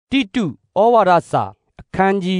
တိတုဩဝါဒစာအခန်းကြီး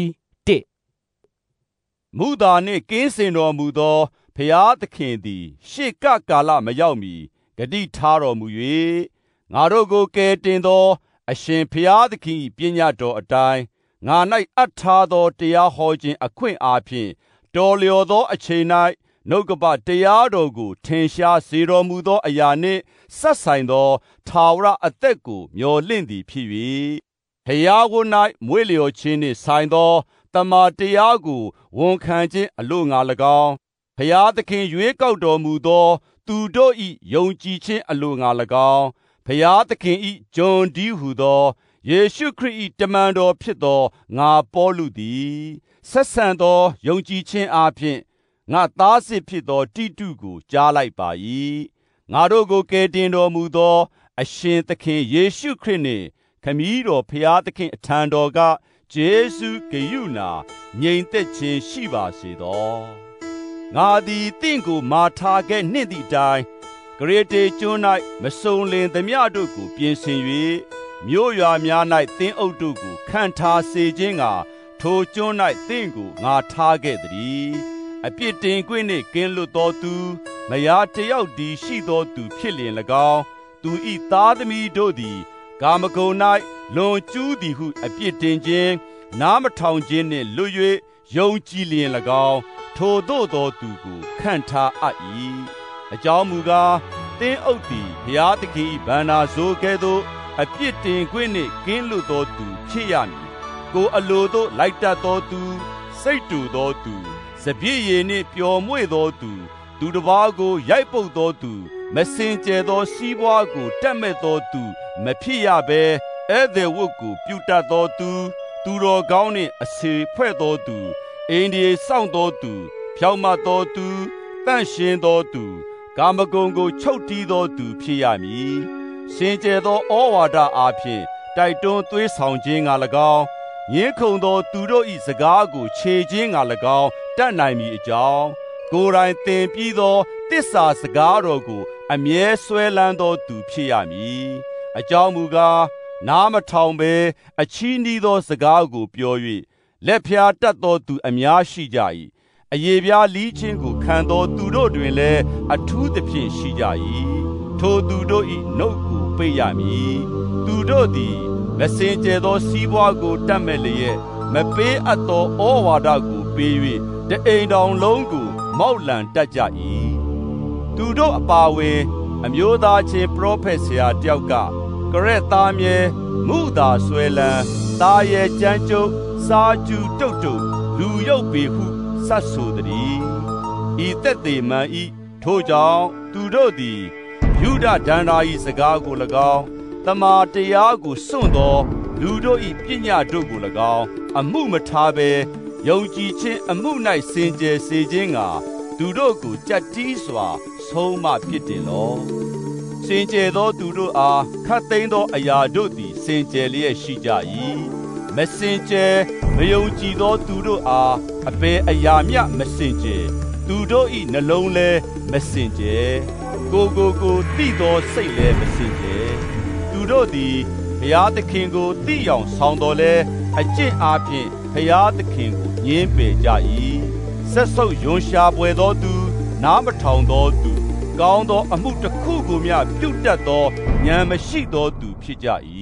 1 မုသာနှင့်ကင်းစင်တော်မူသောဖျားသခင်သည်ရှေ့ကကာလမရောက်မီဂတိထားတော်မူ၍ငါတို့ကိုကယ်တင်သောအရှင်ဖျားသခင်၏ပညတ်တော်အတိုင်းငါ၌အပ်ထားသောတရားဟောခြင်းအခွင့်အားဖြင့်တော်လျော်သောအချိန်၌နှုတ်ကပတရားတော်ကိုထင်ရှားစေတော်မူသောအရာနှင့်ဆက်ဆိုင်သောထာဝရအသက်ကိုမျှော်လင့်သည်ဖြစ်၍ဖျားကို၌မွေ့လျော်ခြင်းနှင့်ဆိုင်သောတမန်တရားကိုဝန်ခံခြင်းအလို့ငါ၎င်းဖျားသခင်ရွေးကောက်တော်မူသောသူတို့၏ယုံကြည်ခြင်းအလို့ငါ၎င်းဖျားသခင်၏ကျွန်တည်းဟုသောယေရှုခရစ်၏တမန်တော်ဖြစ်သောငါပေါလုသည်ဆက်ဆံသောယုံကြည်ခြင်းအားဖြင့်ငါသားစစ်ဖြစ်သောတိတုကိုကြားလိုက်ပါ၏ငါတို့ကိုကယ်တင်တော်မူသောအရှင်သခင်ယေရှုခရစ်နှင့်ခမည်းတော်ဖျားသခင်အထံတော်ကယေရှုဂရုဏာငြိမ်သက်ခြင်းရှိပါစေသောငါသည်တင့်ကိုမာထားခဲ့နှင့်သည့်အတိုင်းဂရေတေကျွန်း၌မစုံလင်သမျှတို့ကိုပြင်ဆင်၍မြို့ရွာများ၌သင်းအုပ်တို့ကိုခန့်ထားစေခြင်းကထိုကျွန်း၌တင့်ကိုငါထားခဲ့သည်အပြစ်တင်ခွင့်နှင့်ကင်းလွတ်သောသူမယားတယောက်တည်းရှိသောသူဖြစ်လျင်၎င်းသူ၏သားသမီးတို့သည်ကာမဂုဏ်၌လွန်ကျူးသည်ဟုအပြစ်တင်ခြင်းနားမထောင်ခြင်းနှင့်လွတ်၍ယုံကြည်လျင်၎င်းထိုသို့သောသူကိုခန့်ထားအပ်၏အကြောင်းမူကားသင်းအုပ်သည်ဘုရားသခင်၏ဗန္နာဆိုကဲ့သို့အပြစ်တင်ခွင့်နှင့်ကင်းလွတ်သောသူဖြစ်ရမည်ကိုအလိုသို့လိုက်တတ်သောသူစိတ်တူသောသူစပြည့်ရည်နှင့်ပျော်မွေ့သောသူသူတစ်ပါးကိုရိုက်ပုတ်သောသူမစင်ကြယ်သောစီးပွားကိုတက်မဲ့သောသူမဖြစ်ရဘဲဧည့်သည်ဝတ်ကိုပြုတတ်သောသူသူတော်ကောင်းနှင့်အစေဖွဲ့သောသူအိန္ဒိယစောင့်သောသူဖြောင့်မတ်သောသူတန့်ရှင်းသောသူကာမဂုဏ်ကိုချုပ်တီးသောသူဖြစ်ရမည်စင်ကြယ်သောဩဝါဒအားဖြင့်တိုက်တွန်းသွေးဆောင်ခြင်းက၎င်းရင်းခုန်သောသူတို့၏စကားကိုခြေခြင်းက၎င်းတတ်နိုင်မည်အကြောင်းကိုယ်တိုင်သင်ပြီးသောတစ္ဆာစကားတော်ကိုအမြဲဆွဲလန်းသောသူဖြစ်ရမည်အကြောင်းမူကားနားမထောင်ဘဲအချီးနှီးသောစကားကိုပြော၍လက်ဖျားတတ်သောသူအများရှိကြ၏အယေပြားလီးခြင်းကိုခံသောသူတို့တွင်လည်းအထူးသဖြင့်ရှိကြ၏ထိုသူတို့၏နှုတ်ကိုပိတ်ရမည်သူတို့သည်မစင်ကြယ်သောစီးပွားကိုတတ်မဲ့လျက်မပေးအပ်သောဩဝါဒကိုပေး၍တအိမ်တောင်လုံးကိုမောက်လံတတ်ကြ၏သူတို့အပါဝင်အမျိုးသားချင်းပရောဖက်ဆရာတယောက်ကကရက်သားမြဲမုသာဆွဲလန်းသားရဲ့ကြမ်းကြုတ်စားကျူတုတ်တုတ်လူရုပ်ပေဟုစတ်ဆိုသည်ဤသက်သေမှန်ဤထို့ကြောင့်သူတို့သည်ယူဒဒန္တာ၏စကားကို၎င်းတမာတရားကိုစွန့်သောလူတို့၏ပညာတို့ကို၎င်းအမှုမထားဘဲယုံကြည်ခြင်းအမှု၌စင်ကြယ်စေခြင်းကသူတို့ကိုကြက်တီးစွာဆုံးမဖြစ်တယ်လောစင်ကြယ်သောသူတို့အားခတ်သိမ်းသောအရာတို့သည်စင်ကြယ်လျက်ရှိကြ၏မစင်ကြယ်မယုံကြည်သောသူတို့အားအဘယ်အရာမျှမစင်ကြယ်သူတို့၏နှလုံးလည်းမစင်ကြယ်ကိုသိသောစိတ်လည်းမစင်ကြယ်သူတို့သည်ဘုရားသခင်ကိုသိအောင်ဆောင်တော်လဲအကျင့်အားဖြင့်ဘုရားသခင်ကိုညှင်းပယ်ကြ၏ဆက်ဆုပ်ယွန်ရှာပွေသောသူနားမထောင်သောသူကောင်းသောအမှုတစ်ခုကိုမျှပြုတ်တတ်သောဉာဏ်မရှိသောသူဖြစ်ကြ၏